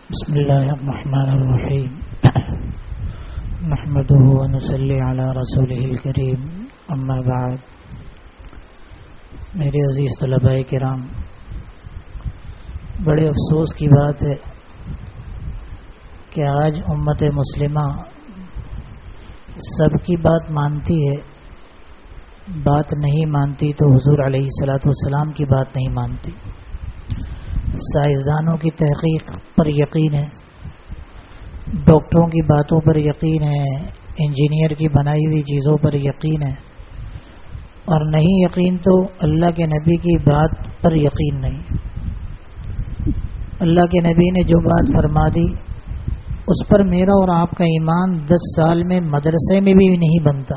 بسم اللہ الرحمن الرحیم نحمده ونصلی علی رسولہ الکریم اما بعد. میرے عزیز طلباء کرام، بڑے افسوس کی بات ہے کہ آج امت مسلمہ سب کی بات مانتی ہے، بات نہیں مانتی تو حضور علیہ الصلوۃ والسلام کی بات نہیں مانتی. سائنسدانوں کی تحقیق پر یقین ہے، ڈاکٹروں کی باتوں پر یقین ہے، انجینئر کی بنائی ہوئی چیزوں پر یقین ہے، اور نہیں یقین تو اللہ کے نبی کی بات پر یقین نہیں. اللہ کے نبی نے جو بات فرما دی اس پر میرا اور آپ کا ایمان 10 سال میں مدرسے میں بھی نہیں بنتا.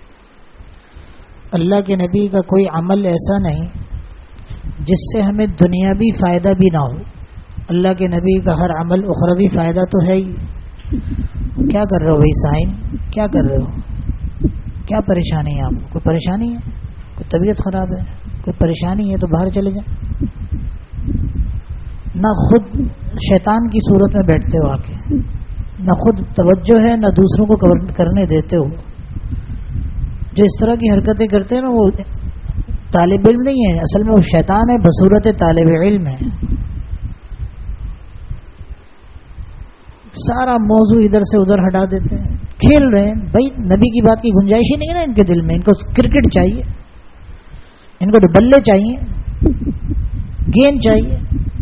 اللہ کے نبی کا کوئی عمل ایسا نہیں جس سے ہمیں دنیاوی فائدہ بھی نہ ہو. اللہ کے نبی کا ہر عمل اخروی فائدہ تو ہے ہی. کیا کر رہے ہو بھائی سائن، کیا کر رہے ہو؟ کیا پریشانی ہے آپ کو؟ کوئی پریشانی ہے؟ کوئی طبیعت خراب ہے؟ کوئی پریشانی ہے تو باہر چلے جائیں. نہ خود شیطان کی صورت میں بیٹھتے ہو آ کے، نہ خود توجہ ہے، نہ دوسروں کو کرنے دیتے ہو. جو اس طرح کی حرکتیں کرتے ہیں نا وہ طالب علم نہیں ہے، اصل میں وہ شیطان ہے بصورت طالب علم ہے. سارا موضوع ادھر سے ادھر ہٹا دیتے ہیں، کھیل رہے ہیں. بھائی نبی کی بات کی گنجائش ہی نہیں ہے نا ان کے دل میں. ان کو کرکٹ چاہیے، ان کو تو بلے چاہیے، گیند چاہیے.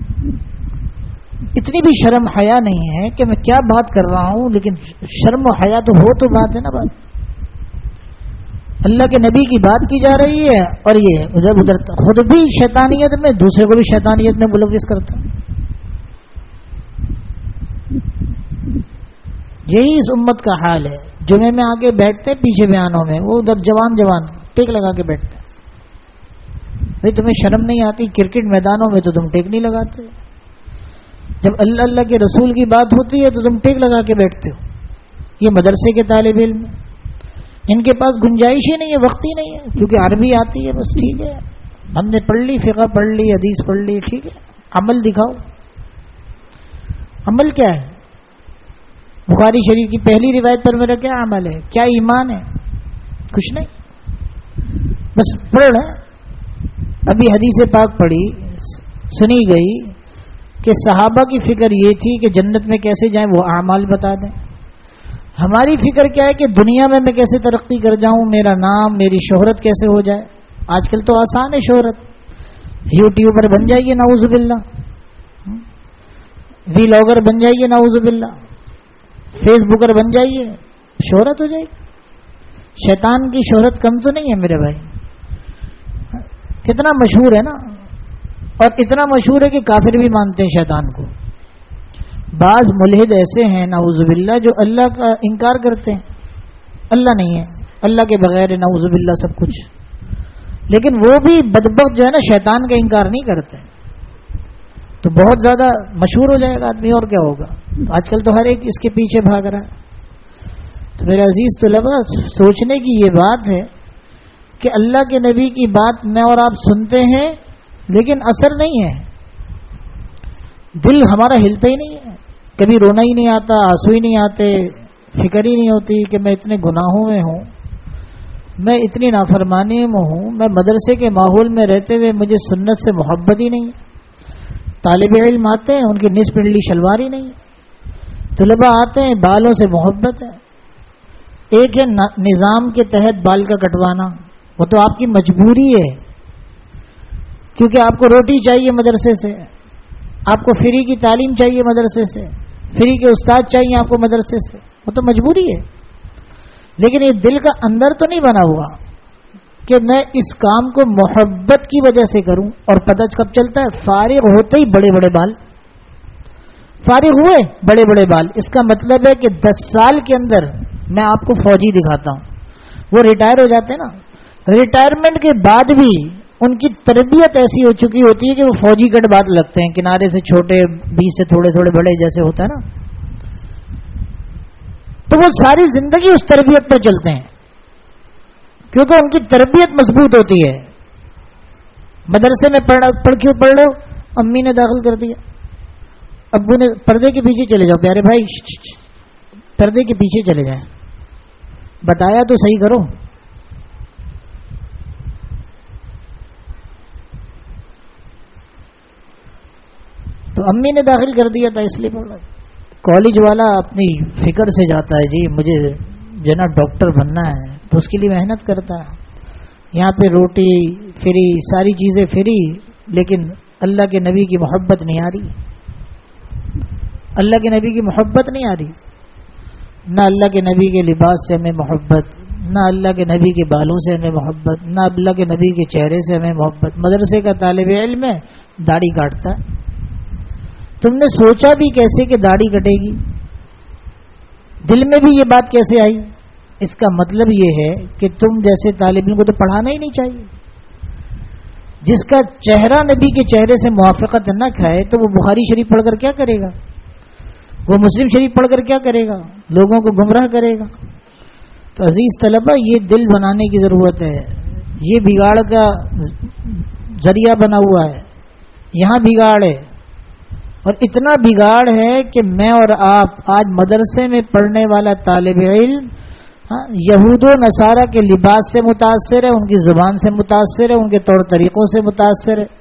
اتنی بھی شرم حیا نہیں ہے کہ میں کیا بات کر رہا ہوں، لیکن شرم و حیا تو ہو تو بات ہے نا. بات اللہ کے نبی کی بات کی جا رہی ہے اور یہ ادھر ادھر خود بھی شیطانیت میں، دوسرے کو بھی شیطانیت میں ملوث کرتا. یہی اس امت کا حال ہے. جمعے میں آ کے بیٹھتے پیچھے بیانوں میں، وہ ادھر جوان ٹیک لگا کے بیٹھتے. بھائی تمہیں شرم نہیں آتی؟ کرکٹ میدانوں میں تو تم ٹیک نہیں لگاتے، جب اللہ کے رسول کی بات ہوتی ہے تو تم ٹیک لگا کے بیٹھتے ہو. یہ مدرسے کے طالب علم ان کے پاس گنجائش ہی نہیں ہے، وقت ہی نہیں ہے، کیونکہ عربی آتی ہے بس. ٹھیک ہے، ہم نے پڑھ لی، فقہ پڑھ لی، حدیث پڑھ لی، ٹھیک ہے. عمل دکھاؤ. عمل کیا ہے؟ بخاری شریف کی پہلی روایت پر میرا کیا عمل ہے؟ کیا ایمان ہے؟ کچھ نہیں، بس پڑھ رہے ہیں. ابھی حدیث پاک پڑھی، سنی گئی کہ صحابہ کی فکر یہ تھی کہ جنت میں کیسے جائیں، وہ اعمال بتا دیں. ہماری فکر کیا ہے کہ دنیا میں کیسے ترقی کر جاؤں، میرا نام، میری شہرت کیسے ہو جائے. آج کل تو آسان ہے شہرت، یوٹیوبر بن جائیے نعوذ باللہ، ویلاگر بن جائیے نعوذ باللہ، فیس بکر بن جائیے، شہرت ہو جائے گی. شیطان کی شہرت کم تو نہیں ہے میرے بھائی. کتنا مشہور ہے نا، اور اتنا مشہور ہے کہ کافر بھی مانتے ہیں شیطان کو. بعض ملحد ایسے ہیں نعوذ باللہ جو اللہ کا انکار کرتے ہیں. اللہ نہیں ہے، اللہ کے بغیر نعوذ باللہ سب کچھ. لیکن وہ بھی بدبخت جو ہے نا شیطان کا انکار نہیں کرتے. تو بہت زیادہ مشہور ہو جائے گا آدمی، اور کیا ہوگا. آج کل تو ہر ایک اس کے پیچھے بھاگ رہا ہے. تو میرے عزیز طلباء، سوچنے کی یہ بات ہے کہ اللہ کے نبی کی بات میں اور آپ سنتے ہیں لیکن اثر نہیں ہے. دل ہمارا ہلتا ہی نہیں ہے، کبھی رونا ہی نہیں آتا، آنسو ہی نہیں آتے، فکر ہی نہیں ہوتی کہ میں اتنے گناہوں میں ہوں، میں اتنی نافرمانی میں ہوں. میں مدرسے کے ماحول میں رہتے ہوئے مجھے سنت سے محبت ہی نہیں. طالب علم آتے ہیں ان کی نصف پنڈلی شلوار ہی نہیں. طلباء آتے ہیں بالوں سے محبت ہے. ایک ہے نظام کے تحت بال کا کٹوانا، وہ تو آپ کی مجبوری ہے کیونکہ آپ کو روٹی چاہیے مدرسے سے، آپ کو فری کی تعلیم چاہیے مدرسے سے، فری کے استاد چاہیے آپ کو مدرسے سے، وہ تو مجبوری ہے. لیکن یہ دل کا اندر تو نہیں بنا ہوا کہ میں اس کام کو محبت کی وجہ سے کروں. اور پتہ کب چلتا ہے؟ فارغ ہوتے ہی بڑے بڑے بال. فارغ ہوئے بڑے بڑے بال، اس کا مطلب ہے کہ 10 سال کے اندر میں آپ کو فوجی دکھاتا ہوں. وہ ریٹائر ہو جاتے ہیں نا، ریٹائرمنٹ کے بعد بھی ان کی تربیت ایسی ہو چکی ہوتی ہے کہ وہ فوجی کٹ بات لگتے ہیں، کنارے سے چھوٹے، بیچ سے تھوڑے تھوڑے بڑے جیسے ہوتا ہے نا. تو وہ ساری زندگی اس تربیت پر چلتے ہیں کیونکہ ان کی تربیت مضبوط ہوتی ہے. مدرسے میں پڑھ کیوں پڑھ رہے ہو؟ امی نے داخل کر دیا. ابو نے پردے کے پیچھے چلے جاؤ پیارے بھائی، پردے کے پیچھے چلے جائیں، بتایا تو صحیح کرو. تو امی نے داخل کر دیا تھا، اس لیے بول رہا. کالج والا اپنی فکر سے جاتا ہے، جی مجھے جناب ڈاکٹر بننا ہے، تو اس کے لیے محنت کرتا ہے. یہاں پہ روٹی فری، ساری چیزیں فری، لیکن اللہ کے نبی کی محبت نہیں آ رہی. اللہ کے نبی کی محبت نہیں آ رہی. نہ اللہ کے نبی کے لباس سے ہمیں محبت، نہ اللہ کے نبی کے بالوں سے ہمیں محبت، نہ اللہ کے نبی کے چہرے سے ہمیں محبت. مدرسے کا طالب علم ہے، داڑھی کاٹتا. تم نے سوچا بھی کیسے کہ داڑھی کٹے گی؟ دل میں بھی یہ بات کیسے آئی؟ اس کا مطلب یہ ہے کہ تم جیسے طالب علم کو تو پڑھانا ہی نہیں چاہیے. جس کا چہرہ نبی کے چہرے سے موافقت نہ کھائے تو وہ بخاری شریف پڑھ کر کیا کرے گا؟ وہ مسلم شریف پڑھ کر کیا کرے گا؟ لوگوں کو گمراہ کرے گا. تو عزیز طلبہ، یہ دل بنانے کی ضرورت ہے. یہ بگاڑ کا ذریعہ بنا ہوا ہے. یہاں بگاڑ ہے، اور اتنا بگاڑ ہے کہ میں اور آپ آج مدرسے میں پڑھنے والا طالب علم یہود و نصارہ کے لباس سے متاثر ہے، ان کی زبان سے متاثر ہے، ان کے طور طریقوں سے متاثر ہے.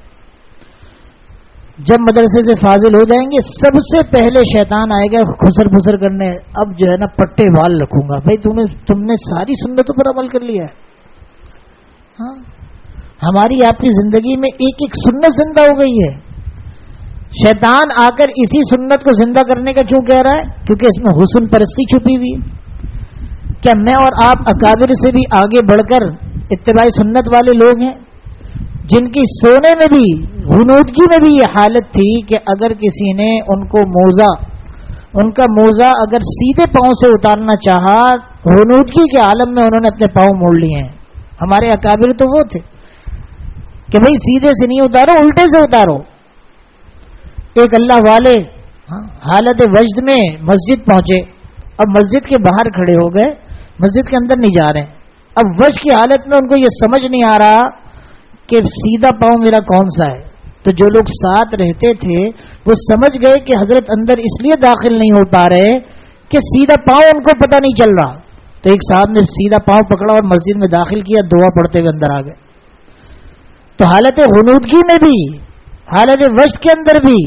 جب مدرسے سے فاضل ہو جائیں گے، سب سے پہلے شیطان آئے گا خسر پھسر کرنے. اب جو ہے نا پٹے بال رکھوں گا. بھائی تم نے ساری سنتوں پر عمل کر لیا ہے. ہاں، ہماری آپ کی زندگی میں ایک ایک سنت زندہ ہو گئی ہے. شیطان آ کر اسی سنت کو زندہ کرنے کا کیوں کہہ رہا ہے؟ کیونکہ اس میں حسن پرستی چھپی ہوئی ہے. کیا میں اور آپ اکابر سے بھی آگے بڑھ کر اتباع سنت والے لوگ ہیں، جن کی سونے میں بھی، غنودگی میں بھی یہ حالت تھی کہ اگر کسی نے ان کا موزہ اگر سیدھے پاؤں سے اتارنا چاہا، غنودگی کے عالم میں انہوں نے اپنے پاؤں موڑ لیے ہیں. ہمارے اکابر تو وہ تھے کہ بھئی سیدھے سے نہیں اتارو، الٹے سے اتارو. ایک اللہ والے حالت وجد میں مسجد پہنچے، اب مسجد کے باہر کھڑے ہو گئے، مسجد کے اندر نہیں جا رہے ہیں. اب وجد کی حالت میں ان کو یہ سمجھ نہیں آ رہا کہ سیدھا پاؤں میرا کون سا ہے. تو جو لوگ ساتھ رہتے تھے وہ سمجھ گئے کہ حضرت اندر اس لیے داخل نہیں ہو پا رہے کہ سیدھا پاؤں ان کو پتہ نہیں چل رہا. تو ایک صاحب نے سیدھا پاؤں پکڑا اور مسجد میں داخل کیا، دعا پڑھتے ہوئے اندر آ گئے. تو حالت غنودگی میں بھی، حالت وجد کے اندر بھی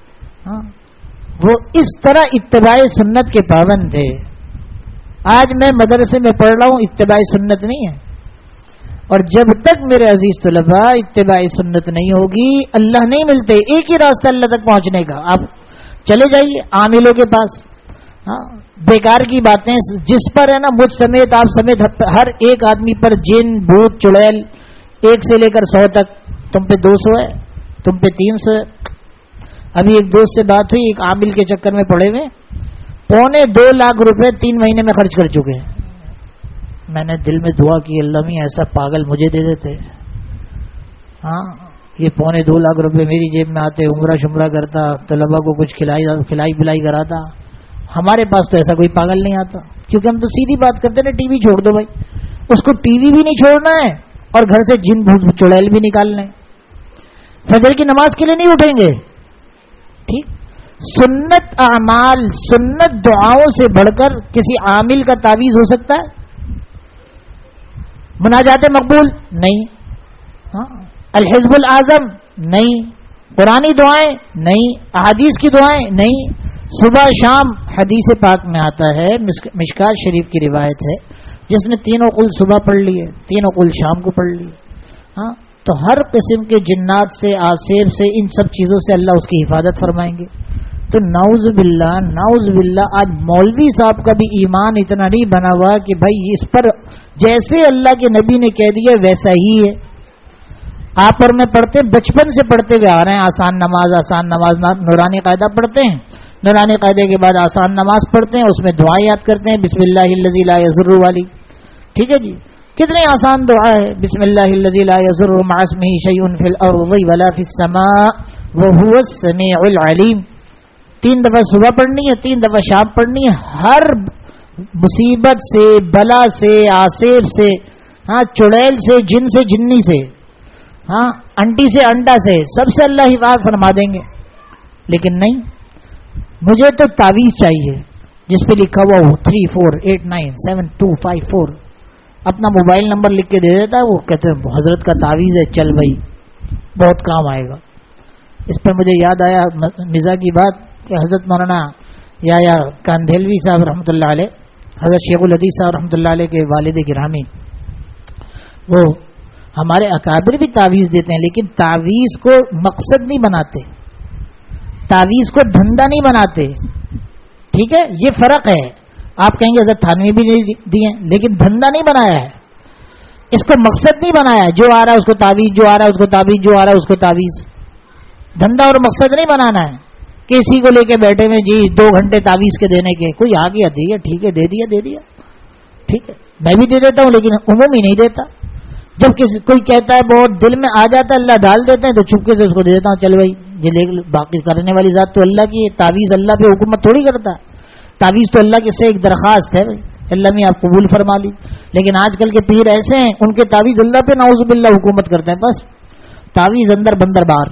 وہ اس طرح اتباع سنت کے پابند تھے. آج میں مدرسے میں پڑھ رہا ہوں، اتباع سنت نہیں ہے. اور جب تک میرے عزیز طلباء اتباع سنت نہیں ہوگی، اللہ نہیں ملتے. ایک ہی راستہ اللہ تک پہنچنے کا. آپ چلے جائیے عاملوں کے پاس، بیکار کی باتیں جس پر ہے نا، مجھ سمیت آپ سمیت ہر ایک آدمی پر جن بھوت چڑیل 1 سے لے کر 100 تک. تم پہ 200 ہے، تم پہ 300 ہے. ابھی ایک دوست سے بات ہوئی، ایک عامل کے چکر میں پڑے ہوئے 2.25 لاکھ روپے 3 مہینے میں خرچ کر چکے ہیں. میں نے دل میں دعا کی، اللہ میں ایسا پاگل مجھے دے دیتے. ہاں، یہ 2.25 لاکھ روپے میری جیب میں آتے، عمرہ شمرہ کرتا، طلبا کو کچھ کھلائی پلائی کراتا. ہمارے پاس تو ایسا کوئی پاگل نہیں آتا، کیونکہ ہم تو سیدھی بات کرتے نا، ٹی وی چھوڑ دو بھائی. اس کو ٹی وی بھی نہیں چھوڑنا ہے اور گھر سے جن بھوت چڑیل بھی نکالنے. فجر کی نماز کے لیے نہیں اٹھیں گے. ٹھیک، سنت اعمال، سنت دعاؤں سے بڑھ کر کسی عامل کا تعویذ ہو سکتا ہے؟ مناجات مقبول نہیں، الحزب الاعظم نہیں، قرآنی دعائیں نہیں، احادیث کی دعائیں نہیں. صبح شام حدیث پاک میں آتا ہے، مشکات شریف کی روایت ہے، جس نے 3 قل صبح پڑھ لی ہے، 3 قل شام کو پڑھ لی. تو ہر قسم کے جنات سے، آسیب سے، ان سب چیزوں سے اللہ اس کی حفاظت فرمائیں گے. تو نعوذ باللہ آج مولوی صاحب کا بھی ایمان اتنا نہیں بنا ہوا کہ بھائی اس پر جیسے اللہ کے نبی نے کہہ دیا ویسا ہی ہے. آپ اور میں پڑھتے ہیں، بچپن سے پڑھتے ہوئے آ رہے ہیں، آسان نماز نورانی قاعدہ پڑھتے ہیں، نورانی قاعدے کے بعد آسان نماز پڑھتے ہیں، اس میں دعائیں یاد کرتے ہیں، بسم اللہ الذی لا یضر والی. ٹھیک ہے جی، کتنی آسان دعا ہے، بسم اللہ الذی لا یضر مع اسمہ شیء فی الارض ولا فی السماء وهو السمیع العلیم. 3 دفعہ صبح پڑھنی ہے، 3 دفعہ شام پڑھنی ہے. ہر مصیبت سے، بلا سے، آصف سے، چڑیل سے، جن سے، جنی سے، انٹی سے، انڈا سے، سب سے اللہ حفاظت فرما دیں گے. لیکن نہیں، مجھے تو تعویذ چاہیے جس پہ لکھا ہوا ہو 34897254. اپنا موبائل نمبر لکھ کے دے دیتا ہے. وہ کہتے ہیں حضرت کا تعویذ ہے, چل بھائی بہت کام آئے گا. اس پر مجھے یاد آیا مزاح کی بات کہ حضرت مولانا یا کاندھیلوی صاحب رحمۃ اللہ علیہ, حضرت شیخ الحدیث صاحب رحمۃ اللہ علیہ کے والد گرامی, وہ ہمارے اکابر بھی تعویذ دیتے ہیں, لیکن تعویذ کو مقصد نہیں بناتے, تعویذ کو دھندا نہیں بناتے. ٹھیک ہے, یہ فرق ہے. آپ کہیں گے حضرت تھانوی بھی دیے, لیکن دھندا نہیں بنایا ہے, اس کو مقصد نہیں بنایا. جو آ رہا ہے اس کو تعویذ, جو آ رہا ہے اس کو تعویذ, جو آ رہا ہے اس کو تعویذ. دھندا اور مقصد نہیں بنانا ہے کہ اسی کو لے کے بیٹھے میں جی 2 گھنٹے تعویذ کے دینے کے. کوئی آ گیا ٹھیک ہے, ٹھیک ہے, دے دیا, ٹھیک ہے, میں بھی دے دیتا ہوں, لیکن عمومی نہیں دیتا. جب کوئی کہتا ہے بہت دل میں آ جاتا ہے, اللہ ڈال دیتے ہیں, تو چپکے سے اس کو دے دیتا ہوں, چل بھائی یہ لے. باقی کرنے والی ذات تو اللہ کی ہے. تعویذ اللہ پہ حکومت تھوڑی کرتا ہے. تعویذ تو اللہ کے سے ایک درخواست ہے بھائی, اللہ میں آپ قبول فرما لی. لیکن آج کل کے پیر ایسے ہیں, ان کے تعویذ اللہ پہ نعوذ باللہ حکومت کرتے ہیں. بس تعویذ اندر بندر باہر.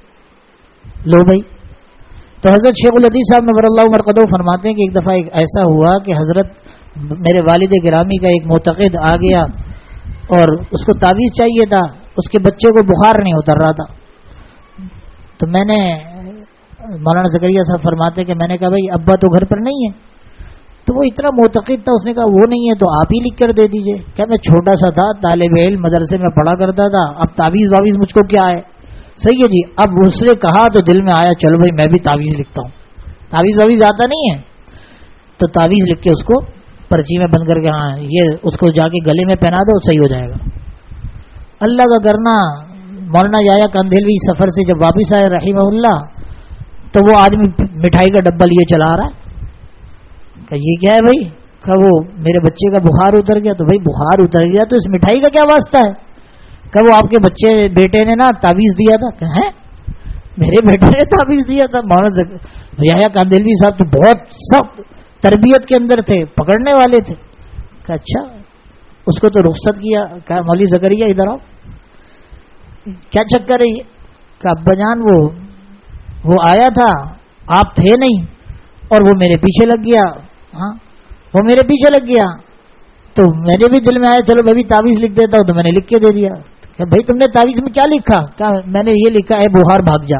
لو بھائی. تو حضرت شیخ الحدیث صاحب نور اللہ مرقدہ فرماتے ہیں کہ ایک دفعہ ایسا ہوا کہ حضرت میرے والد گرامی کا ایک معتقد آ گیا اور اس کو تعویذ چاہیے تھا. اس کے بچے کو بخار نہیں اتر رہا تھا. تو میں نے مولانا زکریا صاحب فرماتے کہ میں نے کہا بھائی ابا تو گھر پر نہیں ہے. تو وہ اتنا معتقد تھا, اس نے کہا وہ نہیں ہے تو آپ ہی لکھ کر دے دیجئے. کیا میں چھوٹا سا تھا, طالب علم, مدرسے میں پڑھا کرتا تھا, اب تعویذ واویذ مجھ کو کیا ہے. صحیح ہے جی. اب اس نے کہا تو دل میں آیا چلو بھائی میں بھی تعویذ لکھتا ہوں. تعویذ واویذ آتا نہیں ہے تو تعویذ لکھ کے اس کو پرچی میں بند کر کے, ہاں یہ اس کو جا کے گلے میں پہنا دو, صحیح ہو جائے گا. اللہ کا کرنا. مولانا یا کاندھیلوی سفر سے جب واپس آئے رحمہ اللہ, تو وہ آدمی مٹھائی کا ڈبہ لیے چلا رہا ہے. کہ یہ کیا ہے بھائی؟ کہ وہ میرے بچے کا بخار اتر گیا. تو بھائی بخار اتر گیا تو اس مٹھائی کا کیا واسطہ ہے؟ کہ وہ آپ کے بیٹے نے نا تعویذ دیا تھا. کہ ہیں میرے بیٹے نے تعویذ دیا تھا؟ مولانا یا کاندھیلوی صاحب تو بہت سخت تربیت کے اندر تھے, پکڑنے والے تھے. کہ اچھا, اس کو تو رخصت کیا. کہا مولوی زکریا ادھر آؤ, کیا چکر ہے یہ؟ کہ ابا جان وہ آیا تھا, آپ تھے نہیں, اور وہ میرے پیچھے لگ گیا. ہاں وہ میرے پیچھے لگ گیا تو میرے بھی دل میں آیا چلو میں بھی تعویذ لکھ دیتا ہوں. تو میں نے لکھ کے دے دیا. کہ بھائی تم نے تعویذ میں کیا لکھا؟ کہا میں نے یہ لکھا ہے بخار بھاگ جا.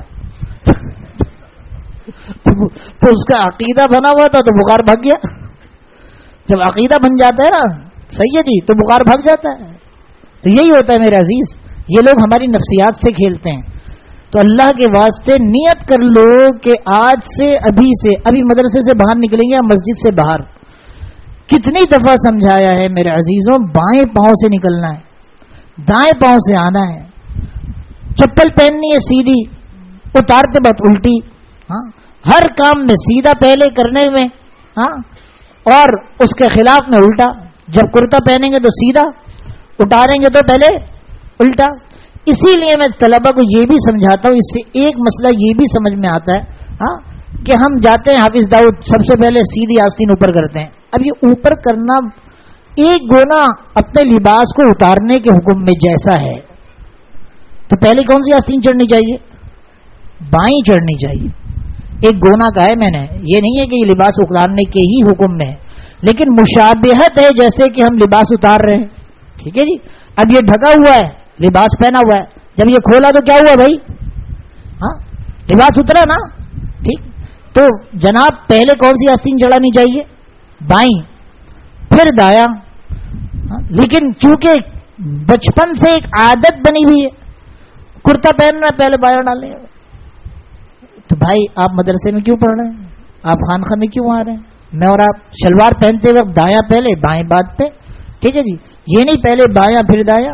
تو اس کا عقیدہ بنا ہوا تھا تو بخار بھاگ گیا. جب عقیدہ بن جاتا ہے نا, صحیح ہے جی, تو بخار بھاگ جاتا ہے. تو یہی ہوتا ہے میرے عزیز, یہ لوگ ہماری نفسیات سے کھیلتے ہیں. تو اللہ کے واسطے نیت کر لو کہ آج سے ابھی مدرسے سے باہر نکلیں گے, مسجد سے باہر. کتنی دفعہ سمجھایا ہے میرے عزیزوں, بائیں پاؤں سے نکلنا ہے, دائیں پاؤں سے آنا ہے. چپل پہننی ہے سیدھی, اتارتے وقت الٹی. ہاں ہر کام میں سیدھا پہلے کرنے میں, ہاں, اور اس کے خلاف میں الٹا. جب کرتا پہنیں گے تو سیدھا, اتاریں گے تو پہلے الٹا. اسی لیے میں طلبہ کو یہ بھی سمجھاتا ہوں, اس سے ایک مسئلہ یہ بھی سمجھ میں آتا ہے, ہاں, کہ ہم جاتے ہیں حافظ داؤد سب سے پہلے سیدھی آستین اوپر کرتے ہیں. اب یہ اوپر کرنا ایک گونا اپنے لباس کو اتارنے کے حکم میں جیسا ہے, تو پہلے کون سی آستین چڑھنی چاہیے؟ بائیں چڑھنی چاہیے. ایک گونا کا ہے میں نے, یہ نہیں ہے کہ یہ لباس اتارنے کے ہی حکم میں ہے, لیکن مشابہت ہے جیسے کہ ہم لباس اتار رہے ہیں. ٹھیک ہے جی. اب یہ ڈھکا ہوا ہے, لباس پہنا ہوا ہے, جب یہ کھولا تو کیا ہوا بھائی؟ ہاں لباس اترا نا. ٹھیک, تو جناب پہلے کون سی آستین چڑھانی چاہیے؟ بائیں, پھر دایاں. لیکن چونکہ بچپن سے ایک عادت بنی ہوئی ہے, کرتا پہننا پہلے بایاں ڈالیں. تو بھائی آپ مدرسے میں کیوں پڑھ رہے ہیں؟ آپ خانقاہ میں کیوں آ رہے ہیں؟ میں اور آپ شلوار پہنتے وقت دایاں پہلے بائیں بعد پہ. ٹھیک ہے جی. یہ نہیں پہلے بایاں پھر دایاں,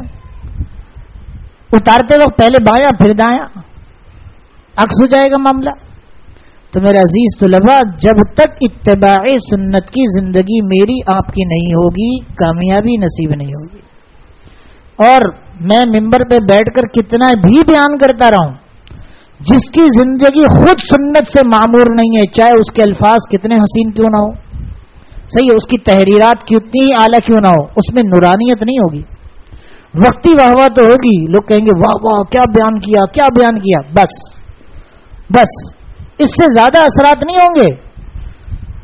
اتارتے وقت پہلے بایاں پھر دایاں, عکس ہو جائے گا معاملہ. تو میرے عزیز طلباء, جب تک اتباع سنت کی زندگی میری آپ کی نہیں ہوگی, کامیابی نصیب نہیں ہوگی. اور میں ممبر پہ بیٹھ کر کتنا بھی بیان کرتا رہا ہوں, جس کی زندگی خود سنت سے معمور نہیں ہے, چاہے اس کے الفاظ کتنے حسین کیوں نہ ہو, صحیح ہے, اس کی تحریرات کتنی اعلیٰ کیوں نہ ہو, اس میں نورانیت نہیں ہوگی. وقتی واہ واہ تو ہوگی, لوگ کہیں گے واہ واہ کیا بیان کیا, کیا بیان کیا, بس اس سے زیادہ اثرات نہیں ہوں گے.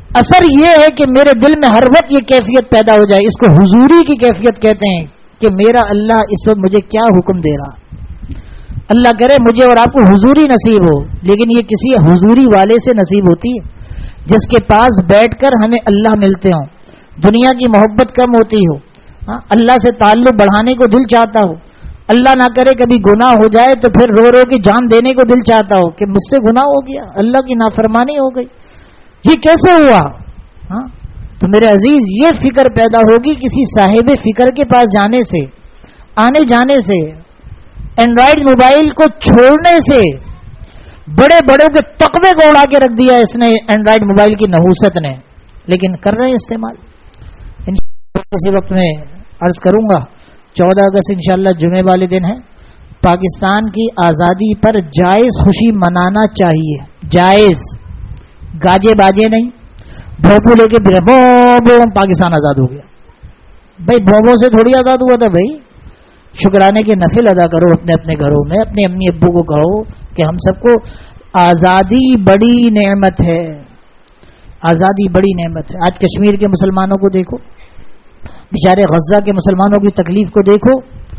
اثر یہ ہے کہ میرے دل میں ہر وقت یہ کیفیت پیدا ہو جائے. اس کو حضوری کی کیفیت کہتے ہیں کہ میرا اللہ اس وقت مجھے کیا حکم دے رہا. اللہ کرے مجھے اور آپ کو حضوری نصیب ہو, لیکن یہ کسی حضوری والے سے نصیب ہوتی ہے جس کے پاس بیٹھ کر ہمیں اللہ ملتے ہوں, دنیا کی محبت کم ہوتی ہو, اللہ سے تعلق بڑھانے کو دل چاہتا ہو. اللہ نہ کرے کبھی گناہ ہو جائے تو پھر رو رو کی جان دینے کو دل چاہتا ہو کہ مجھ سے گناہ ہو گیا, اللہ کی نافرمانی ہو گئی, یہ کیسے ہوا. تو میرے عزیز یہ فکر پیدا ہوگی کسی صاحب فکر کے پاس جانے سے, آنے جانے سے, اینڈرائڈ موبائل کو چھوڑنے سے. بڑے بڑوں کے تقوی کو اڑا کے رکھ دیا اس نے اینڈرائڈ موبائل کی نحوست نے, لیکن کر رہے ہیں استعمال. کسی وقت میں عرض کروں گا 14 اگست انشاءاللہ جمعے والے دن ہے. پاکستان کی آزادی پر جائز خوشی منانا چاہیے, جائز, گاجے باجے نہیں, بھوپو لے کے پاکستان آزاد ہو گیا. بھائی بھوپوں سے تھوڑی آزاد ہوا تھا بھائی. شکرانے کے نفل ادا کرو اپنے اپنے گھروں میں, اپنے امی ابو کو کہو کہ ہم سب کو آزادی بڑی نعمت ہے, آزادی بڑی نعمت ہے. آج کشمیر کے مسلمانوں کو دیکھو, بیچارے غزہ کے مسلمانوں کی تکلیف کو دیکھو.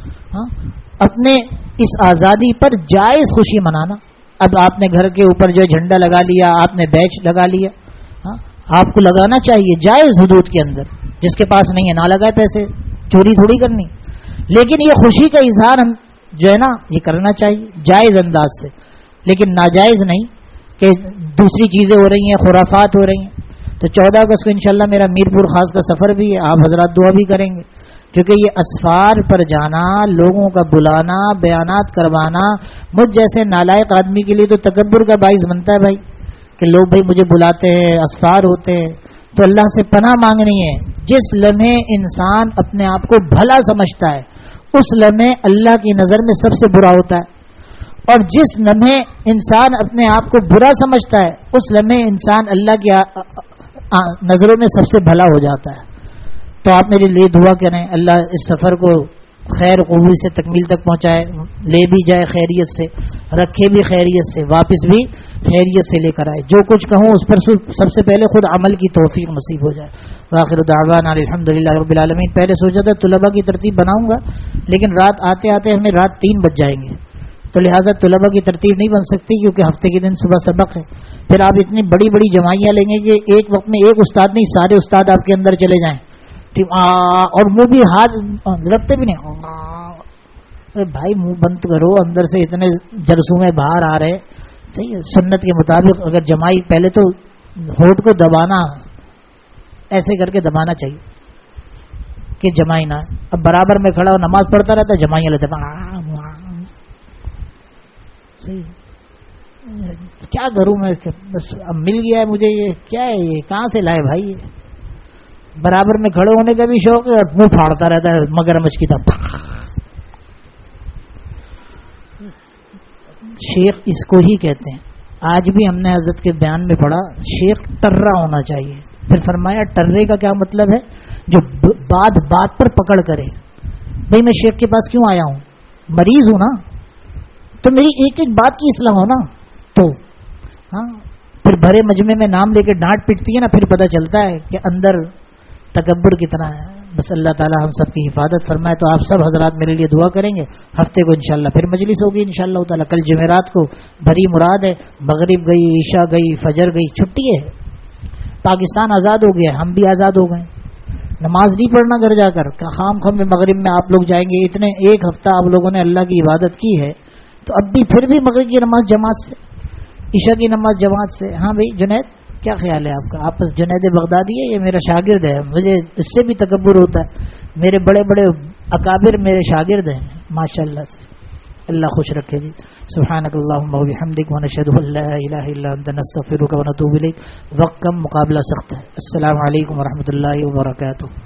اپنے اس آزادی پر جائز خوشی منانا. اب آپ نے گھر کے اوپر جو جھنڈا لگا لیا, آپ نے بیچ لگا لیا, آپ کو لگانا چاہیے جائز حدود کے اندر. جس کے پاس نہیں ہے نہ لگائے پیسے, چوری تھوڑی کرنی. لیکن یہ خوشی کا اظہار ہم جو ہے نا یہ کرنا چاہیے جائز انداز سے, لیکن ناجائز نہیں کہ دوسری چیزیں ہو رہی ہیں, خرافات ہو رہی ہیں. تو 14 اگست کو انشاءاللہ میرا میرپور خاص کا سفر بھی ہے, آپ حضرات دعا بھی کریں گے, کیونکہ یہ اسفار پر جانا, لوگوں کا بلانا, بیانات کروانا مجھ جیسے نالائق آدمی کے لیے تو تکبر کا باعث بنتا ہے بھائی, کہ لوگ بھائی مجھے بلاتے ہیں, اسفار ہوتے ہیں. تو اللہ سے پناہ مانگنی ہے. جس لمحے انسان اپنے آپ کو بھلا سمجھتا ہے اس لمحے اللہ کی نظر میں سب سے برا ہوتا ہے, اور جس لمحے انسان اپنے آپ کو برا سمجھتا ہے اس لمحے انسان اللہ کی نظروں میں سب سے بھلا ہو جاتا ہے. تو آپ میرے لیے دعا کریں, اللہ اس سفر کو خیر قبول سے تکمیل تک پہنچائے, لے بھی جائے خیریت سے, رکھے بھی خیریت سے, واپس بھی خیریت سے لے کر آئے. جو کچھ کہوں اس پر سب سے پہلے خود عمل کی توفیق نصیب ہو جائے. وآخر دعوانا الحمدللہ رب العالمین. پہلے سوچا تھا طلباء کی ترتیب بناؤں گا, لیکن رات آتے آتے ہمیں رات 3 بج جائیں گے, تو لہٰذا طلباء کی ترتیب نہیں بن سکتی, کیونکہ ہفتے کے دن صبح سبق ہے. پھر آپ اتنی بڑی بڑی جماعیاں لیں گے کہ ایک وقت میں ایک استاد نہیں سارے استاد آپ کے اندر چلے جائیں, اور منہ بھی ہاتھ رکھتے بھی نہیں. بھائی منہ بند کرو, اندر سے اتنے جرسومے باہر آ رہے. صحیح ہے, سنت کے مطابق اگر جمائی پہلے تو ہونٹ کو دبانا, ایسے کر کے دبانا چاہیے کہ جمائی نہ. اب برابر میں کھڑا ہو نماز پڑھتا رہتا, جمائیاں لیتے صحیح. کیا کروں میں, بس اب مل گیا ہے مجھے, یہ کیا ہے, یہ کہاں سے لائے بھائی. یہ برابر میں کھڑے ہونے کا بھی شوق ہے اور منہ پھاڑتا رہتا ہے مگرمچھ کی طرح. شیخ اس کو ہی کہتے ہیں. آج بھی ہم نے حضرت کے بیان میں پڑھا شیخ ٹرا ہونا چاہیے. پھر فرمایا ٹرے کا کیا مطلب ہے, جو بات بات پر پکڑ کرے. بھائی میں شیخ کے پاس کیوں آیا ہوں, مریض ہوں نا, تو میری ایک ایک بات کی اصلاح ہو نا. تو پھر بھرے مجمع میں نام لے کے ڈانٹ پٹتی ہے نا, پھر پتہ چلتا ہے کہ اندر تکبر کتنا ہے. بس اللہ تعالی ہم سب کی حفاظت فرمائے. تو آپ سب حضرات میرے لیے دعا کریں گے. ہفتے کو انشاءاللہ پھر مجلس ہوگی انشاءاللہ تعالی. کل جمعرات کو بھری مراد ہے, مغرب گئی, عشاء گئی, فجر گئی, چھٹی ہے. پاکستان آزاد ہو گیا, ہم بھی آزاد ہو گئے. نماز نہیں پڑھنا گھر جا کر, خام خام میں مغرب میں آپ لوگ جائیں گے. اتنے ایک ہفتہ آپ لوگوں نے اللہ کی عبادت کی ہے, تو اب بھی پھر بھی مغرب کی نماز جماعت سے, عشاء کی نماز جماعت سے. ہاں بھائی جنید کیا خیال ہے آپ کا؟ آپ جنید بغدادی ہے, یہ میرا شاگرد ہے. مجھے اس سے بھی تکبر ہوتا ہے, میرے بڑے بڑے اکابر میرے شاگرد ہیں ماشاءاللہ سے. اللہ خوش رکھے جی. سبحانک اللہم و بحمدک ونشہد ان لا الہ الا انت نستغفرک ونتوب الیک. وقت کم, مقابلہ سخت ہے. السلام علیکم ورحمۃ اللہ وبرکاتہ.